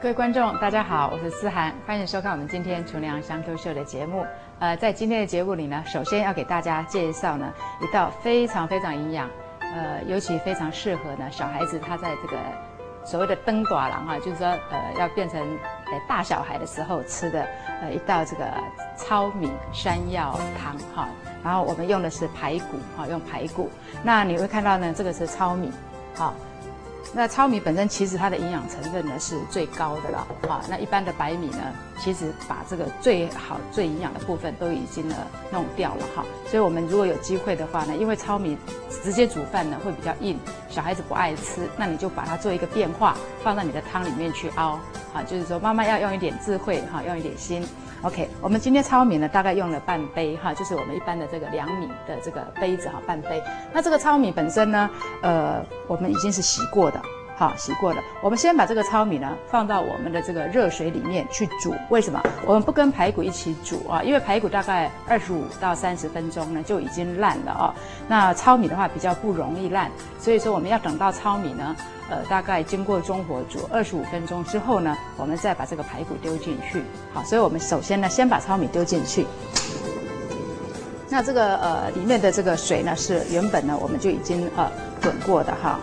各位观众，大家好，我是思涵，欢迎收看我们今天厨娘香 Q 秀的节目。在今天的节目里呢，首先要给大家介绍呢一道非常营养，尤其非常适合呢小孩子他在这个所谓的登大人哈，就是说要变成大小孩的时候吃的一道这个糙米山药汤哈。然后我们用的是排骨哈，用排骨。那你会看到呢，这个是糙米哈。那糙米本身其实它的营养成分呢是最高的了啊。那一般的白米呢，其实把这个最好最营养的部分都已经弄掉了哈。所以我们如果有机会的话呢，因为糙米直接煮饭呢会比较硬，小孩子不爱吃，那你就把它做一个变化，放到你的汤里面去熬啊。就是说妈妈要用一点智慧哈，用一点心。OK， 我们今天糙米呢大概用了半杯哈，就是我们一般的这个量米的这个杯子哈，半杯。那这个糙米本身呢，我们已经是洗过的，好，洗过的。我们先把这个糙米呢放到我们的这个热水里面去煮。为什么？我们不跟排骨一起煮啊？因为排骨大概25到30分钟呢就已经烂了啊。那糙米的话比较不容易烂，所以说我们要等到糙米呢。大概经过中火煮25分钟之后呢，我们再把这个排骨丢进去。好，所以我们首先呢，先把糙米丢进去。那这个里面的这个水呢，是原本呢我们就已经滚过的哈。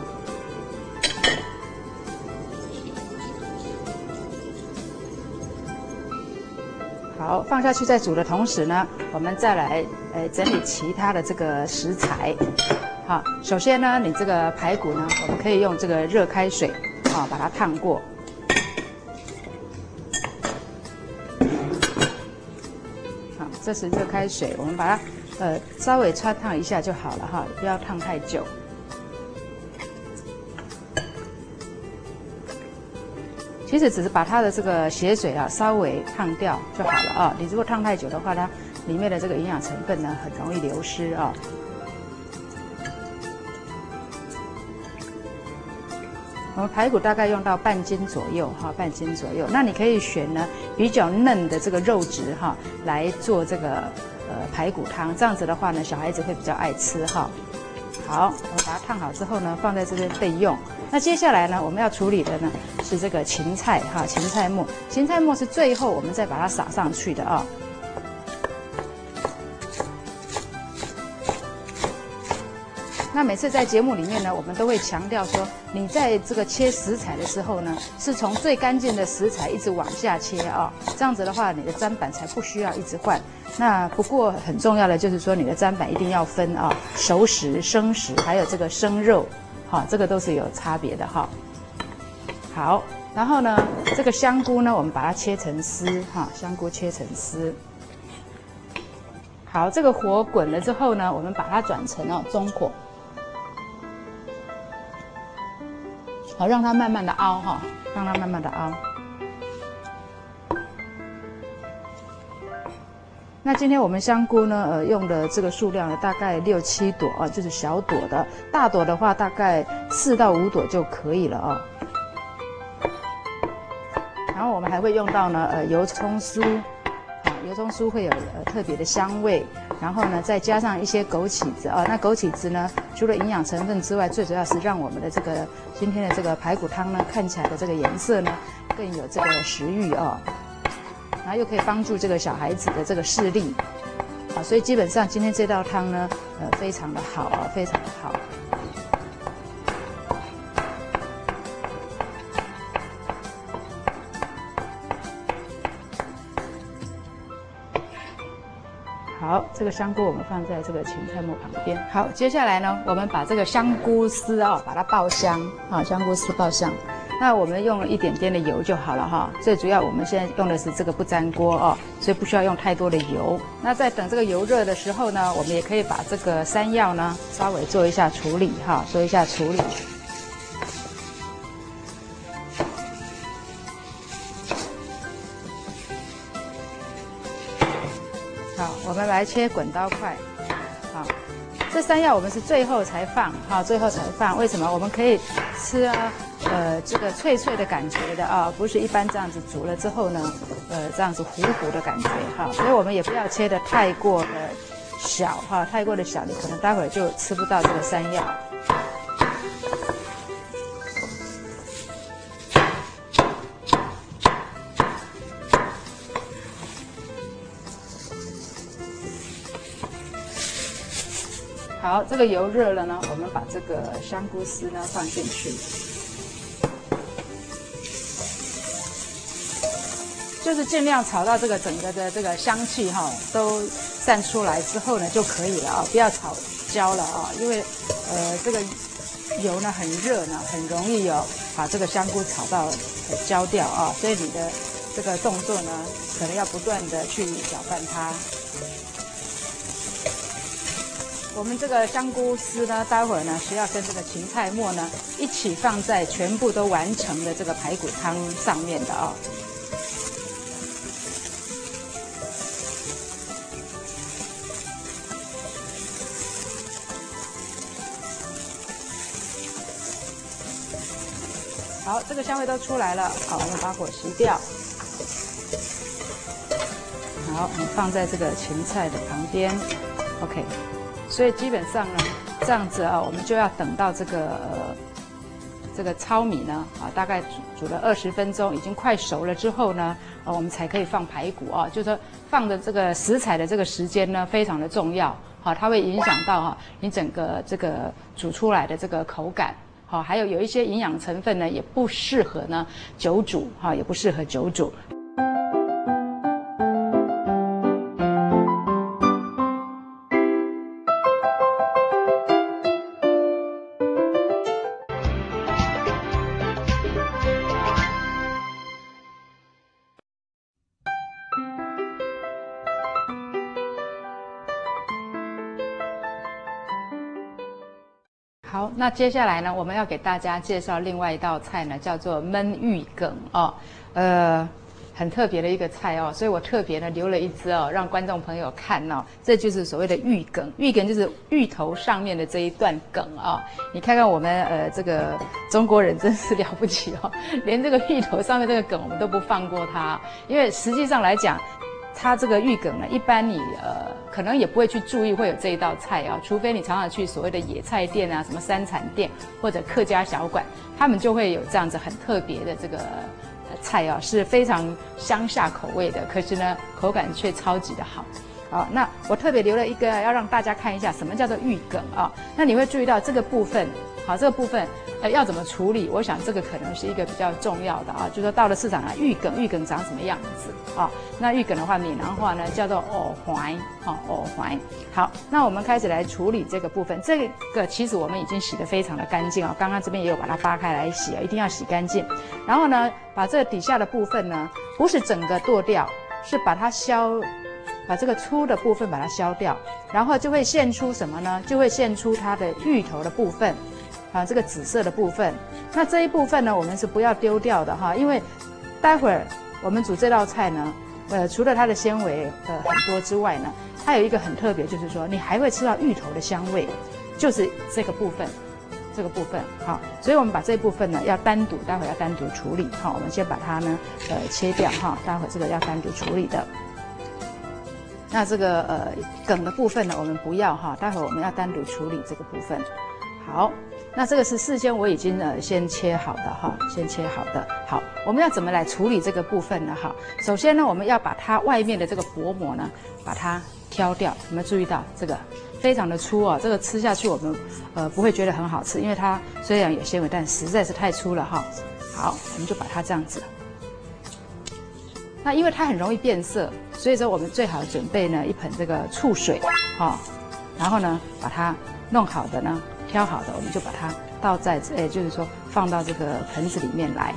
好，放下去在煮的同时呢，我们再来整理其他的这个食材。好，首先呢，你这个排骨呢，我们可以用这个热开水啊，把它烫过。好，这是热开水，我们把它稍微汆烫一下就好了哈，不要烫太久。其实只是把它的这个血水啊稍微烫掉就好了啊。你如果烫太久的话，它里面的这个营养成分呢很容易流失啊。我们排骨大概用到半斤左右哈，半斤左右。那你可以选呢比较嫩的这个肉质哈来做这个排骨汤，这样子的话呢，小孩子会比较爱吃哈。好，我们把它烫好之后呢，放在这边备用。那接下来呢，我们要处理的呢是这个芹菜哈，芹菜末。芹菜末是最后我们再把它撒上去的啊。那每次在节目里面呢，我们都会强调说，你在这个切食材的时候呢，是从最干净的食材一直往下切啊，这样子的话，你的砧板才不需要一直换。那不过很重要的就是说，你的砧板一定要分啊，熟食、生食，还有这个生肉，哈，这个都是有差别的哈。好，然后呢，这个香菇呢，我们把它切成丝哈，香菇切成丝。好，这个火滚了之后呢，我们把它转成中火。好，让它慢慢的熬哈，让它慢慢的熬。那今天我们香菇呢，用的这个数量呢，大概6、7朵啊，就是小朵的，大朵的话大概4到5朵就可以了啊。然后我们还会用到呢，油葱酥，啊，油葱酥会有特别的香味。然后呢，再加上一些枸杞子啊，那枸杞子呢，除了营养成分之外，最主要是让我们的这个今天的这个排骨汤呢，看起来的这个颜色呢，更有这个食欲啊，然后又可以帮助这个小孩子的这个视力，啊，所以基本上今天这道汤呢，非常的好啊，非常的好。好，这个香菇我们放在这个芹菜末旁边。好，接下来呢，我们把这个香菇丝啊，把它爆香啊，香菇丝爆香。那我们用一点点的油就好了哈。最主要我们现在用的是这个不粘锅哦，所以不需要用太多的油。那在等这个油热的时候呢，我们也可以把这个山药呢稍微做一下处理哈，做一下处理。好，我们来切滚刀块。好，这山药我们是最后才放，好，最后才放。为什么？我们可以吃啊，这个脆脆的感觉的啊，不是一般这样子煮了之后呢，这样子糊糊的感觉哈。所以我们也不要切得太过的小哈，太过的小，你可能待会儿就吃不到这个山药。 好，这个油热了呢，我们把这个香菇丝呢放进去，就是尽量炒到这个整个的这个香气都散出来之后呢就可以了不要炒焦了因为这个油呢很热呢，很容易把这个香菇炒到焦掉所以你的这个动作呢，可能要不断的去搅拌它。我们这个香菇丝呢，待会儿呢是要跟这个芹菜末呢一起放在全部都完成的这个排骨汤上面的好，这个香味都出来了，好，我们把火熄掉。好，我们放在这个芹菜的旁边 ，OK。所以基本上呢，这样子我们就要等到这个糙米呢大概煮了20分钟，已经快熟了之后呢，我们才可以放排骨就是说放的这个食材的这个时间呢非常的重要它会影响到你整个这个煮出来的这个口感还有一些营养成分呢也不适合呢久煮也不适合久煮。好，那接下来呢，我们要给大家介绍另外一道菜呢，叫做焖芋梗很特别的一个菜所以我特别呢留了一只让观众朋友看这就是所谓的芋梗。芋梗就是芋头上面的这一段梗你看看我们这个中国人真是了不起连这个芋头上面这个梗我们都不放过它，因为实际上来讲，它这个芋梗呢，一般你可能也不会去注意会有这一道菜除非你常常去所谓的野菜店什么山产店或者客家小馆，他们就会有这样子很特别的这个菜是非常乡下口味的，可是呢口感却超级的好。好，那我特别留了一个要让大家看一下什么叫做芋梗那你会注意到这个部分，好，这个部分要怎么处理？我想这个可能是一个比较重要的就是说到了市场芋梗长什么样子那芋梗的话，闽南话呢叫做藕环藕环。好，那我们开始来处理这个部分。这个其实我们已经洗得非常的干净刚刚这边也有把它扒开来洗一定要洗干净。然后呢，把这个底下的部分呢，不是整个剁掉，是把它把这个粗的部分把它削掉，然后就会现出什么呢？就会现出它的芋头的部分这个紫色的部分。那这一部分呢，我们是不要丢掉的因为待会儿我们煮这道菜呢，除了它的纤维很多之外呢，它有一个很特别，就是说你还会吃到芋头的香味，就是这个部分。这个部分好，所以我们把这一部分呢要单独，待会要单独处理我们先把它呢切掉待会这个要单独处理的。那这个梗的部分呢，我们不要待会我们要单独处理这个部分。好，那这个是事先我已经先切好的先切好的。好，我们要怎么来处理这个部分呢首先呢，我们要把它外面的这个薄膜呢把它挑掉。有没有注意到这个非常的粗这个吃下去我们不会觉得很好吃，因为它虽然有纤维，但实在是太粗了好，我们就把它这样子。那因为它很容易变色，所以说我们最好准备呢一盆这个醋水然后呢把它弄好的呢挑好的，我们就把它倒在就是说放到这个盆子里面来。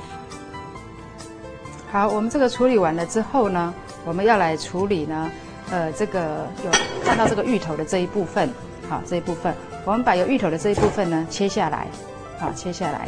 好，我们这个处理完了之后呢，我们要来处理呢这个有看到这个芋头的这一部分这一部分我们把有芋头的这一部分呢切下来切下来。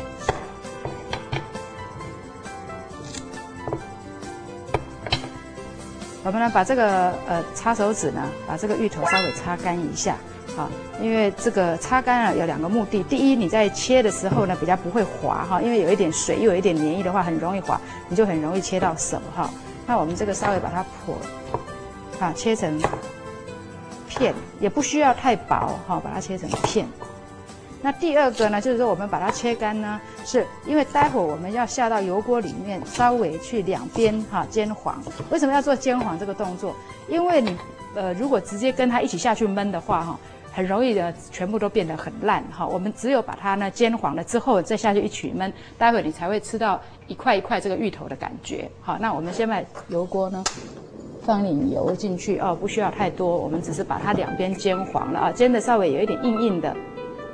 我们呢把这个擦手指呢把这个芋头稍微擦干一下因为这个擦干有2个目的。第一，你在切的时候呢比较不会滑因为有一点水又有一点黏液的话很容易滑，你就很容易切到手那我们这个稍微把它切成片，也不需要太薄把它切成片。那第二个呢，就是说我们把它切干呢，是因为待会我们要下到油锅里面，稍微去两边煎黄。为什么要做煎黄这个动作？因为你如果直接跟它一起下去焖的话很容易的全部都变得很烂哈。我们只有把它呢煎黄了之后，再下去一起焖，待会你才会吃到一块一块这个芋头的感觉。好，那我们先把油锅呢放点油进去哦，不需要太多，我们只是把它两边煎黄了啊，煎的稍微有一点硬硬的。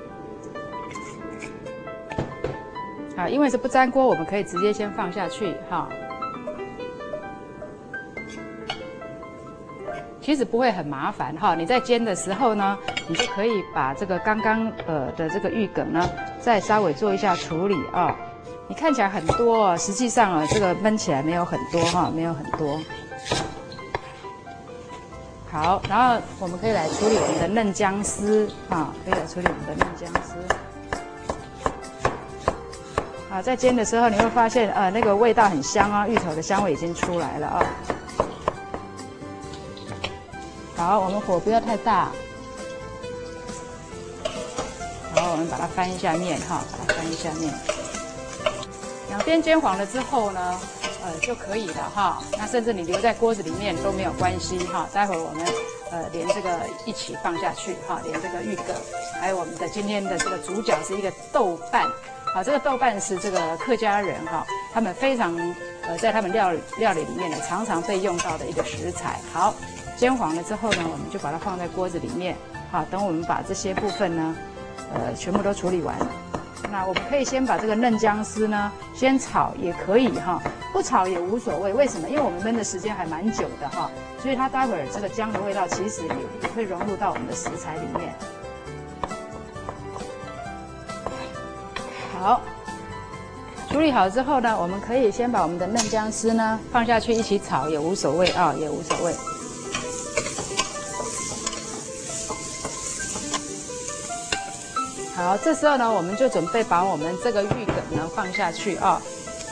好，因为是不粘锅，我们可以直接先放下去哈。其实不会很麻烦哈，你在煎的时候呢，你就可以把这个刚刚的这个芋梗呢，再稍微做一下处理啊。你看起来很多哦，实际上啊，这个焖起来没有很多哈，没有很多。好，然后我们可以来处理我们的嫩姜丝啊，可以来处理我们的嫩姜丝。啊，在煎的时候你会发现，那个味道很香啊，芋头的香味已经出来了啊。好，我们火不要太大。好，我们把它翻一下面哈，把它翻一下面。两边煎黄了之后呢，就可以了哈。那甚至你留在锅子里面都没有关系哈。待会儿我们连这个一起放下去哈，连这个芋梗，还有我们的今天的这个主角是一个豆瓣。好，这个豆瓣是这个客家人哈，他们非常在他们料理里面呢，常常被用到的一个食材。好，煎黄了之后呢，我们就把它放在锅子里面。好，等我们把这些部分呢，全部都处理完。那我们可以先把这个嫩姜丝呢，先炒也可以哈，不炒也无所谓。为什么？因为我们焖的时间还蛮久的哈，所以它待会儿这个姜的味道其实也会融入到我们的食材里面。好，处理好之后呢，我们可以先把我们的嫩姜丝呢放下去一起炒，也无所谓啊，也无所谓。好，这时候呢，我们就准备把我们这个芋梗呢放下去啊。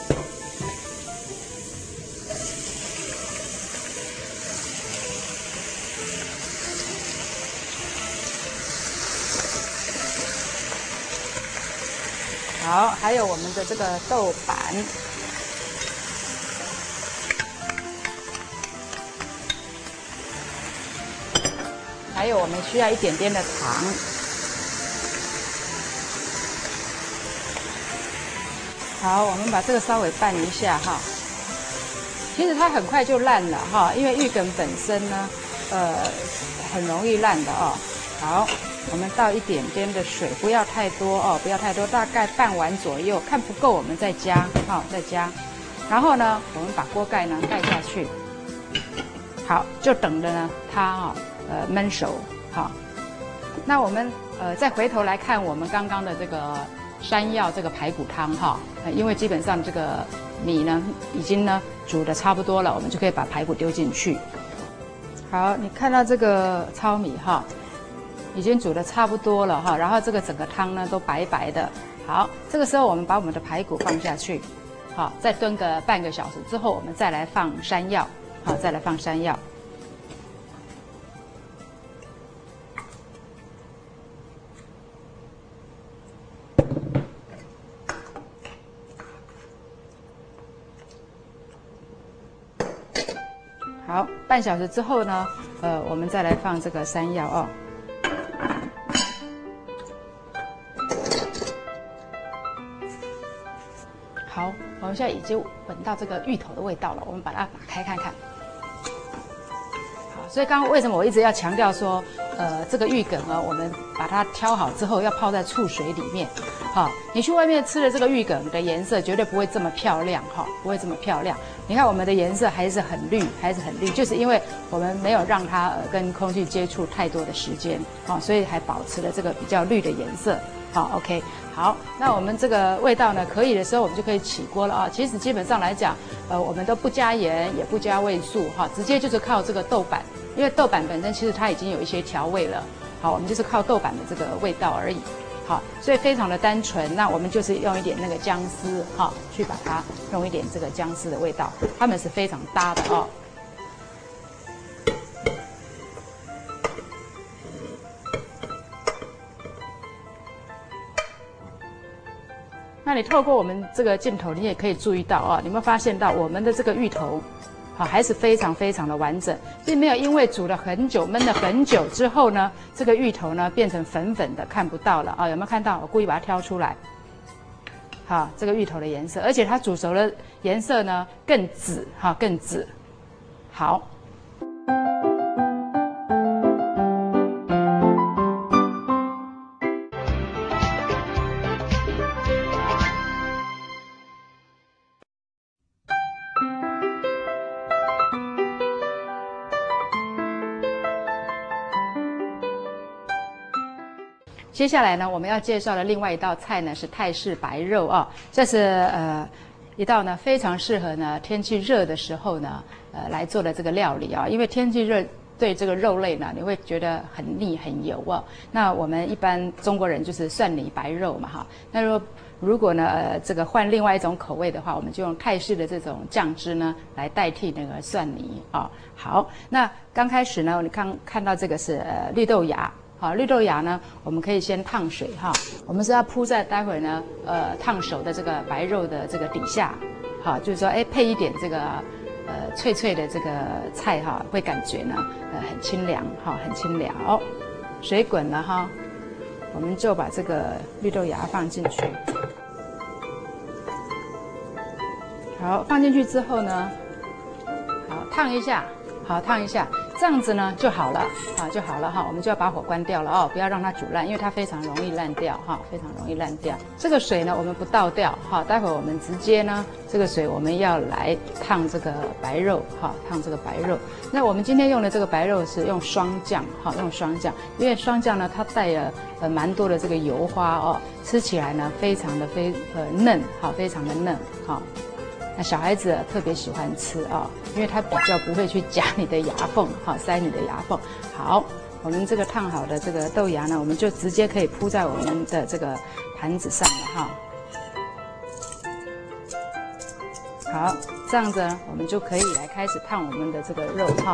好，还有我们的这个豆瓣，还有我们需要一点点的糖。好，我们把这个稍微拌一下哈。其实它很快就烂了哈，因为芋梗本身呢，很容易烂的哦。好。我们倒一点点的水，不要太多哦，不要太多，大概半碗左右，看不够我们再加，好，再加。然后呢，我们把锅盖呢盖下去，好，就等着呢它焖熟，好。那我们再回头来看我们刚刚的这个山药这个排骨汤哈，因为基本上这个米呢已经呢煮得差不多了，我们就可以把排骨丢进去。好，你看到这个糙米哈。已经煮得差不多了哈，然后这个整个汤呢都白白的。好，这个时候我们把我们的排骨放下去，好，再炖个半个小时之后，我们再来放山药，好，再来放山药。好，半小时之后呢，我们再来放这个山药哦。好，我们现在已经闻到这个芋头的味道了，我们把它打开看看。好，所以刚刚为什么我一直要强调说，这个芋梗呢，我们把它挑好之后要泡在醋水里面。好，你去外面吃的这个芋梗的颜色绝对不会这么漂亮哈，不会这么漂亮。你看我们的颜色还是很绿，还是很绿，就是因为我们没有让它跟空气接触太多的时间，好，所以还保持了这个比较绿的颜色。好 ，OK， 好，那我们这个味道呢，可以的时候我们就可以起锅了啊。其实基本上来讲，我们都不加盐，也不加味素，哈，直接就是靠这个豆瓣，因为豆瓣本身其实它已经有一些调味了，好，我们就是靠豆瓣的这个味道而已，好，所以非常的单纯。那我们就是用一点那个姜丝，哈，去把它用一点这个姜丝的味道，它们是非常搭的哦。那你透过我们这个镜头，你也可以注意到啊，你有没有发现到我们的这个芋头， 好，还是非常非常的完整，并没有因为煮了很久、焖了很久之后呢，这个芋头呢变成粉粉的，看不到了啊，有没有看到？我故意把它挑出来。好，这个芋头的颜色，而且它煮熟了颜色呢更紫，哈，更紫。好。接下来呢，我们要介绍的另外一道菜呢是泰式白肉啊，这是一道呢非常适合呢天气热的时候呢来做的这个料理啊，因为天气热对这个肉类呢你会觉得很腻很油啊。那我们一般中国人就是蒜泥白肉嘛哈，那如果呢这个换另外一种口味的话，我们就用泰式的这种酱汁呢来代替那个蒜泥啊。好，那刚开始呢，你看到这个是绿豆芽。好，绿豆芽呢，我们可以先烫水哈。我们是要铺在待会呢，烫熟的这个白肉的这个底下，好，就是说，配一点这个脆脆的这个菜哈，会感觉呢，很清凉哈，很清凉。哦，水滚了哈，我们就把这个绿豆芽放进去。好，放进去之后呢，好烫一下，好烫一下。这样子呢就好了，啊就好了哈，我们就要把火关掉了哦，不要让它煮烂，因为它非常容易烂掉哈，非常容易烂掉。这个水呢我们不倒掉哈，待会儿我们直接呢这个水我们要来烫这个白肉哈，烫这个白肉。那我们今天用的这个白肉是用双酱哈，用双酱，因为双酱呢它带了蛮多的这个油花哦，吃起来呢非常的嫩哈，非常的嫩哈。那小孩子特别喜欢吃啊，因为他比较不会去夹你的牙缝，哈，塞你的牙缝。好，我们这个烫好的这个豆芽呢，我们就直接可以铺在我们的这个盘子上了哈。好，这样子呢，我们就可以来开始烫我们的这个肉哈。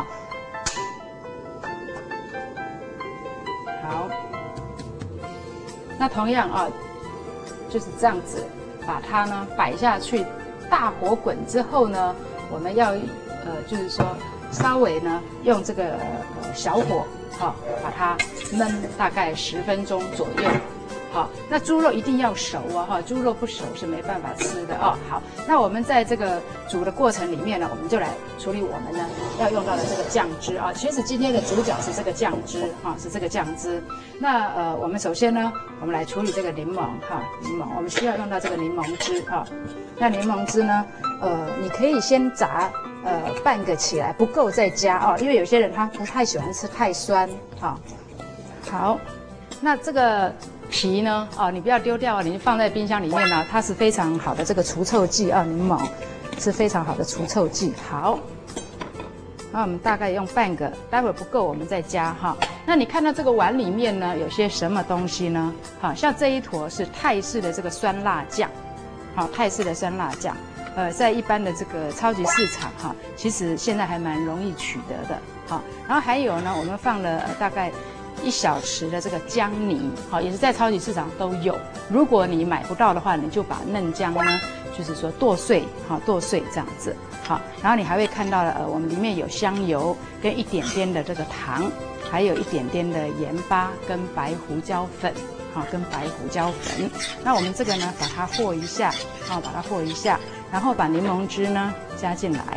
好，那同样啊，就是这样子把它呢摆下去。大火滚之后呢，我们要就是说稍微呢用这个小火把它焖大概10分钟左右。好，那猪肉一定要熟啊哈，猪肉不熟是没办法吃的哦。好，那我们在这个煮的过程里面呢，我们就来处理我们呢要用到的这个酱汁啊。其实今天的主角是这个酱汁哈，是这个酱汁。那我们首先呢，我们来处理这个柠檬哈，柠檬我们需要用到这个柠檬汁哈。那柠檬汁呢，你可以先炸半个起来，不够再加哦，因为有些人他不太喜欢吃太酸哈。好，那这个皮呢，你不要丢掉，你放在冰箱里面呢，它是非常好的这个除臭剂啊，柠檬是非常好的除臭剂。好，那我们大概用半个，待会儿不够我们再加哈。那你看到这个碗里面呢，有些什么东西呢？好像这一坨是泰式的这个酸辣酱，好，泰式的酸辣酱，在一般的这个超级市场哈，其实现在还蛮容易取得的。好，然后还有呢，我们放了大概1小匙的这个姜泥，好，也是在超级市场都有。如果你买不到的话，你就把嫩姜呢，就是说剁碎，好，剁碎这样子，好。然后你还会看到了，我们里面有香油跟一点点的这个糖，还有一点点的盐巴跟白胡椒粉，好，跟白胡椒粉。那我们这个呢，把它和一下，好，把它和一下，然后把柠檬汁呢加进来。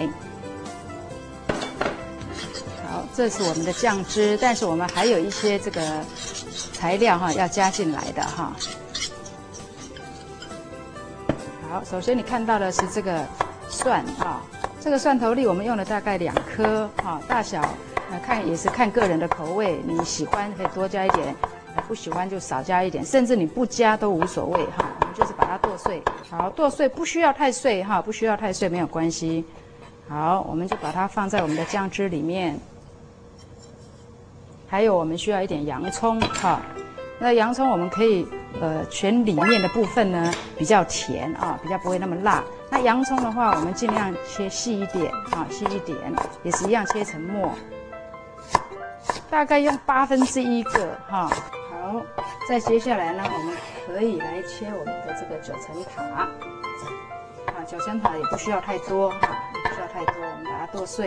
好，这是我们的酱汁，但是我们还有一些这个材料哈要加进来的哈。好，首先你看到的是这个蒜啊，这个蒜头粒我们用了大概2颗哈，大小看也是看个人的口味，你喜欢可以多加一点，不喜欢就少加一点，甚至你不加都无所谓哈。我们就是把它剁碎，好，剁碎不需要太碎哈，不需要太碎没有关系。好，我们就把它放在我们的酱汁里面。还有我们需要一点洋葱哈，那洋葱我们可以选里面的部分呢比较甜啊，比较不会那么辣。那洋葱的话，我们尽量切细一点啊，细一点，也是一样切成末，大概用1/8个哈。好，再接下来呢，我们可以来切我们的这个9层塔啊，9层塔也不需要太多哈，不需要太多，我们把它剁碎。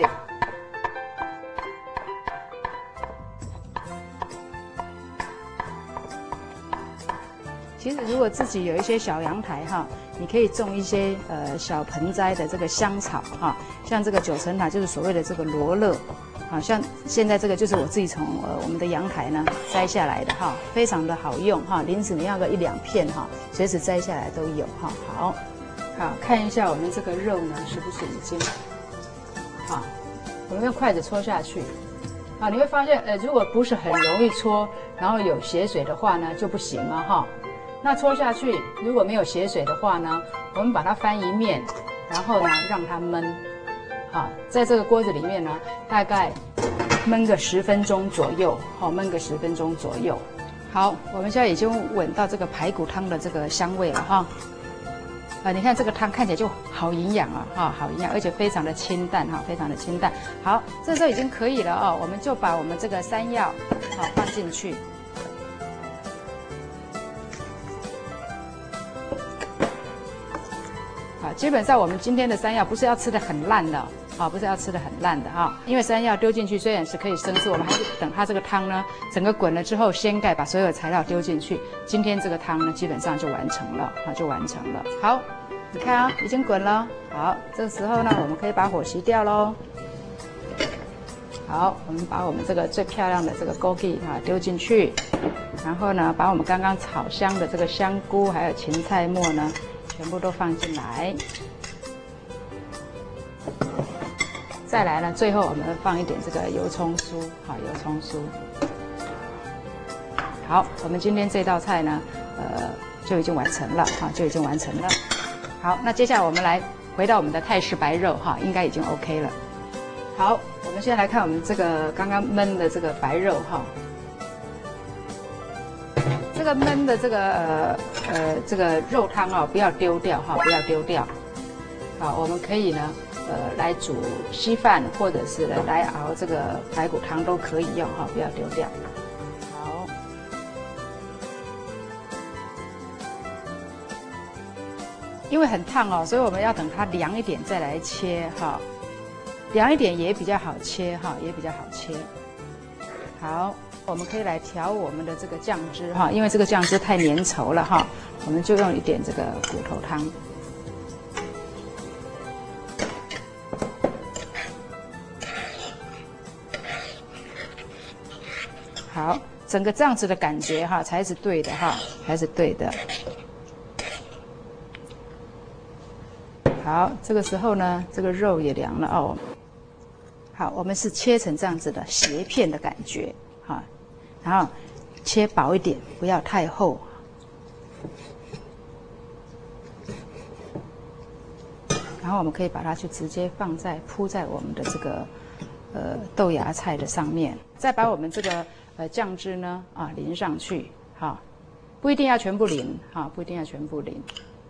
其实如果自己有一些小阳台哈，你可以种一些小盆栽的这个香草哈，像这个9层塔就是所谓的这个罗勒，啊，像现在这个就是我自己从我们的阳台呢摘下来的哈，非常的好用哈，林子你要个1、2片哈，随时摘下来都有哈。好，看一下我们这个肉呢是不是已经，好，我们用筷子戳下去，啊，你会发现如果不是很容易戳，然后有血水的话呢就不行了哈。那戳下去，如果没有血水的话呢，我们把它翻一面，然后呢让它焖，好，在这个锅子里面呢，大概焖个10分钟左右，好，焖个10分钟左右。好，我们现在已经闻到这个排骨汤的这个香味了哈。你看这个汤看起来就好营养啊，哈，好营养，而且非常的清淡哈，非常的清淡。好，这时候已经可以了哦，我们就把我们这个山药好放进去。基本上我们今天的山药不是要吃的很烂的，啊，不是要吃的很烂的哈，因为山药丢进去虽然是可以生吃，我们还是等它这个汤呢整个滚了之后掀盖，把所有的材料丢进去，今天这个汤呢基本上就完成了，啊，就完成了。好，你看啊，已经滚了。好，这个时候呢，我们可以把火熄掉喽。好，我们把我们这个最漂亮的这个枸杞啊丢进去，然后呢，把我们刚刚炒香的这个香菇还有芹菜末呢。全部都放进来，再来呢，最后我们放一点这个油葱酥，好，油葱酥。好，我们今天这道菜呢，就已经完成了，哈，就已经完成了。好，那接下来我们来回到我们的泰式白肉，哈，应该已经 OK 了。好，我们先来看我们这个刚刚焖的这个白肉，哈。这个焖的这个肉汤啊，不要丢掉哈，不要丢掉。好，我们可以呢，来煮稀饭，或者是来熬这个排骨汤都可以用哈，不要丢掉。好，因为很烫哦，所以我们要等它凉一点再来切哈，凉一点也比较好切哈，也比较好切。好。我们可以来调我们的这个酱汁哈，因为这个酱汁太粘稠了哈，我们就用一点这个骨头汤。好，整个这样子的感觉哈，才是对的哈，才是对的。好，这个时候呢，这个肉也凉了哦。好，我们是切成这样子的斜片的感觉哈。然后切薄一点，不要太厚。然后我们可以把它就直接铺在我们的这个豆芽菜的上面，再把我们这个酱汁呢淋上去，哈，不一定要全部淋，哈，不一定要全部淋。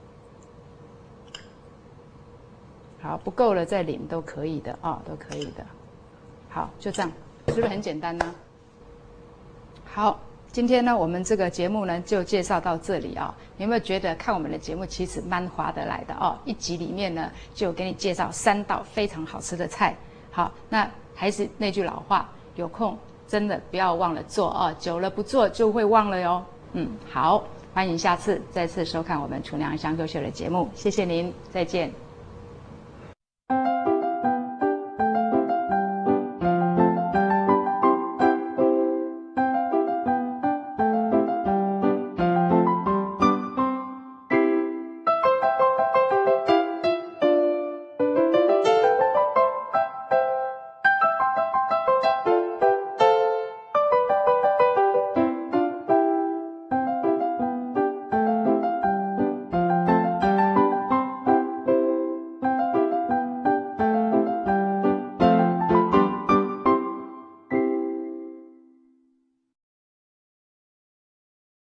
好，不够了再淋都可以的啊，都可以的。好，就这样，是不是很简单呢？好，今天呢，我们这个节目呢就介绍到这里啊。有没有觉得看我们的节目其实蛮划得来的哦？一集里面呢就给你介绍3道非常好吃的菜。好，那还是那句老话，有空真的不要忘了做哦，久了不做就会忘了哟。好，欢迎下次再次收看我们厨娘香秀秀的节目，谢谢您，再见。